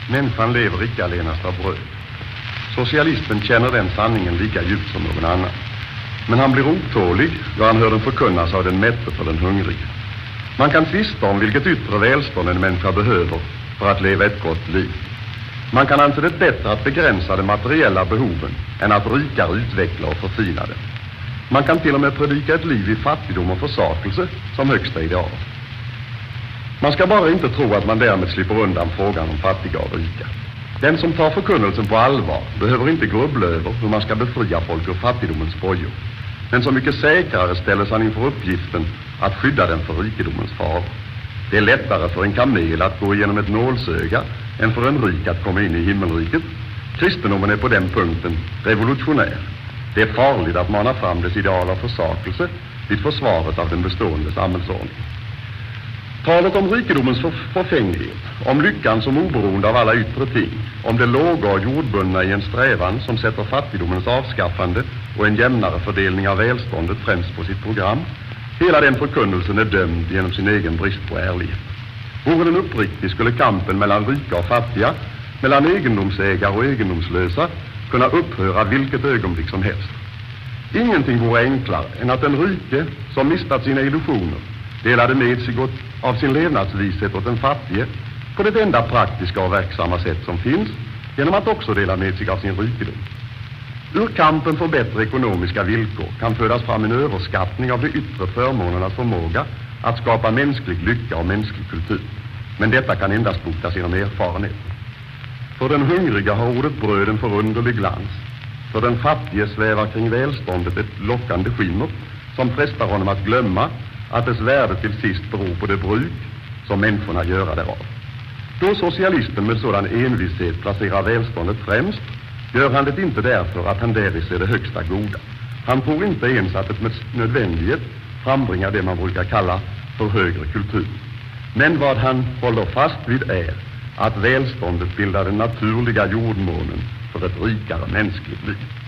Människan lever icke allenast av bröd. Socialisten känner den sanningen lika djupt som någon annan. Men han blir otålig då han hör den förkunnas av den mätte för den hungrige. Man kan tvista om vilket yttre välstånd en människa behöver för att leva ett gott liv. Man kan anse det bättre att begränsa de materiella behoven än att rikare utveckla och förfina det. Man kan till och med predika ett liv i fattigdom och försakelse som högsta ideal. Man ska bara inte tro att man därmed slipper undan frågan om fattiga och rika. Den som tar förkunnelsen på allvar behöver inte grubbla över hur man ska befria folk ur fattigdomens bojor. Men så mycket säkrare ställs han inför uppgiften att skydda den för rikedomens faror. Det är lättare för en kamel att gå igenom ett nålsöga än för en rik att komma in i himmelriket. Kristendomen är på den punkten revolutionär. Det är farligt att mana fram dess ideal av försakelse vid försvaret av den bestående samhällsordningen. Talet om rikedomens förfänglighet, om lyckan som oberoende av alla yttre ting, om det låga och jordbundna i en strävan som sätter fattigdomens avskaffande och en jämnare fördelning av välståndet främst på sitt program, hela den förkunnelsen är dömd genom sin egen brist på ärlighet. Vore den uppriktig skulle kampen mellan rika och fattiga, mellan egendomsägare och egendomslösa kunna upphöra vilket ögonblick som helst. Ingenting vore enklare än att den rike som mistat sina illusioner delade med sig av sin levnadsvishet åt den fattige på det enda praktiska och verksamma sätt som finns, genom att också dela med sig av sin rikedom. Ur kampen för bättre ekonomiska villkor kan födas fram en överskattning av de yttre förmånernas förmåga att skapa mänsklig lycka och mänsklig kultur. Men detta kan endast botas genom erfarenhet. För den hungriga har ordet bröd en förunderlig glans. För den fattige svävar kring välståndet ett lockande skimmer som frestar honom att glömma att dess värde till sist beror på det bruk som människorna gör därav. Då socialisten med sådan envishet placerar välståndet främst, gör han det inte därför att han däri ser det högsta goda. Han tror inte ens att det med nödvändighet frambringar det man brukar kalla för högre kultur. Men vad han håller fast vid är att välståndet bildar den naturliga jordmånen för ett rikare mänskligt liv.